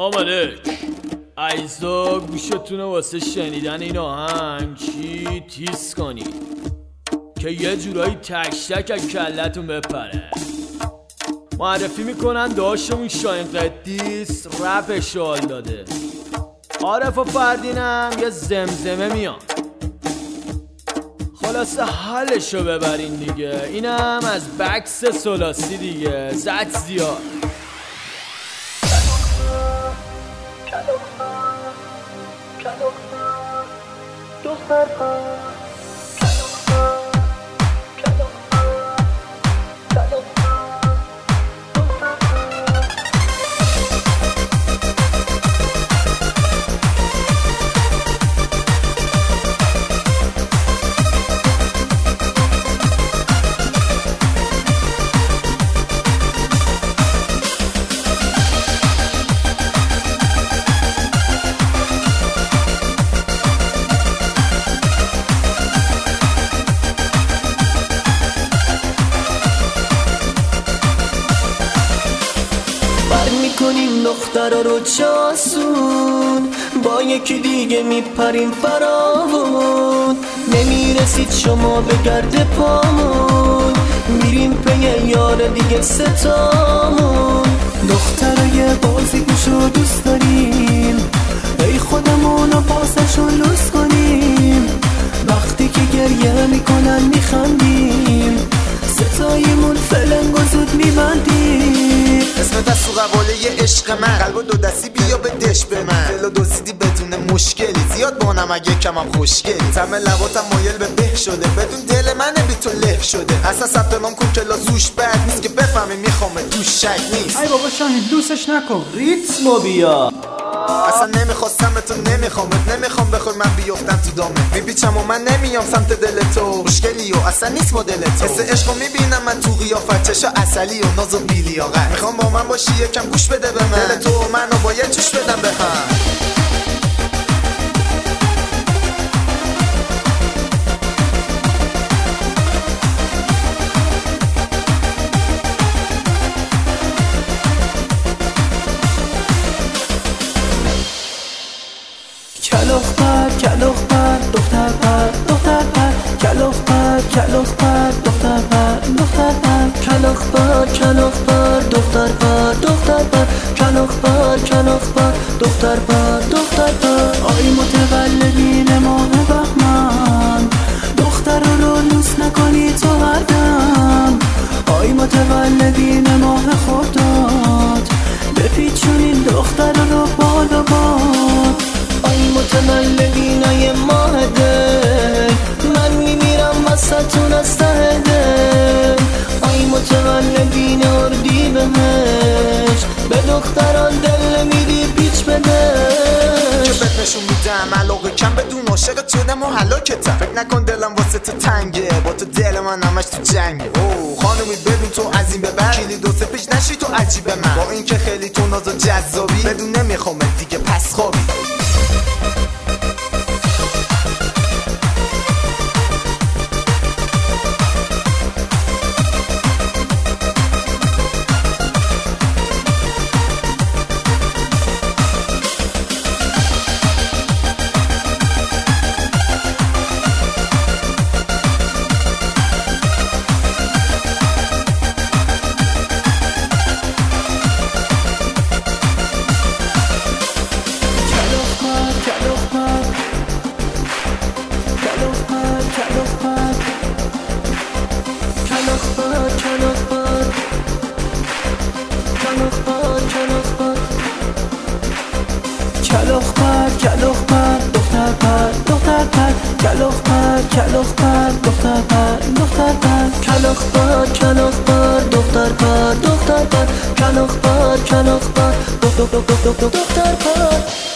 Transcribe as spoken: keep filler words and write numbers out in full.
آمالک ایزا گوشتونه واسه شنیدن این آهنگ چی تیز کنی که یه جورایی تک تک از کلتون بپره. معرفی میکنن داشتمون شاین قدیس رپ شال داده، عارف و فردینم یه زمزمه میان. خلاصه حلشو ببرین دیگه، اینم از بکس سلاسی دیگه، زد زیاد. میکنیم دخترها رو چاسون، با یکی دیگه میپریم فراون. نمیرسید شما به گرد پامون، میریم پی یار دیگه ستامون. دخترای بازی گوشو دوست داریم، ای خودمونو پاسشون لوس کنیم. وقتی که گریه میکنن میخندیم، ستایمون فلنگ و زود میبندیم. اسم دست و قواله عشق من، قلب و دو دستی بیا به دش به من. دلو دوزیدی بدون مشکلی، زیاد بانم اگه کمم خوشگلی. تم لباتم مایل به به شده، بدون دل من بی تو له شده. اصلا ثبت نام کن کلا زوش بد نیست که بفهمی میخوامه توش شک نیست. ای بابا شاهین لوسش نکن، ریتمو بیا. اصلا نمیخواستم تو نمیخوامت، نمیخوام بخور من بیفتم تو دامه. میپیچم و من نمیام سمت دل تو، مشکلی و اصلا نیست مدل تو. حس عشقو میبینم من تو قیافت، چشا اصلی و ناز و بیلیاقت. میخوام با من باشی یکم گوش بده به من، دل تو و منو باید جوش بدم به هم. کلاخ پر کلاخ پر دختر پر دختر پر کلاخ پر کلاخ پر دختر پر دختر پر کلاخ پر کلاخ پر دختر پر دختر پر کلاخ پر کلاخ پر دختر پر دختر پر. آی متولدین ماه بهمن، دختر رو لوس نکنی تو هر دم. آی متولدین ماه خرداد، بپیچونین دختر رو باد و باد. آی متولدینای ماه دل، من میمیرم وسطون از ته دل. آی متولدین اردی بهشت، به دختران دل میدی پیچ بده. که بهت نشون میدم علاقه کم بدون عاشقت شدم و هلاکتم. فکر نکن دلم واسه تو تنگه، با تو دل من همش تو جنگه. اوه خانومی بدون تو از این به بعد کلی دو سه پیش نشی تو عجیب من. با این که خیلی تو ناز و جذابی، بدون نمیخوامت دیگه پس خوابی. کلاخ پر کلاخ پر دختر پر دختر پر کلاخ پر کلاخ پر دختر پر دختر پر کلاخ پر کلاخ پر دختر پر دختر پر کلاخ پر کلاخ پر دختر پر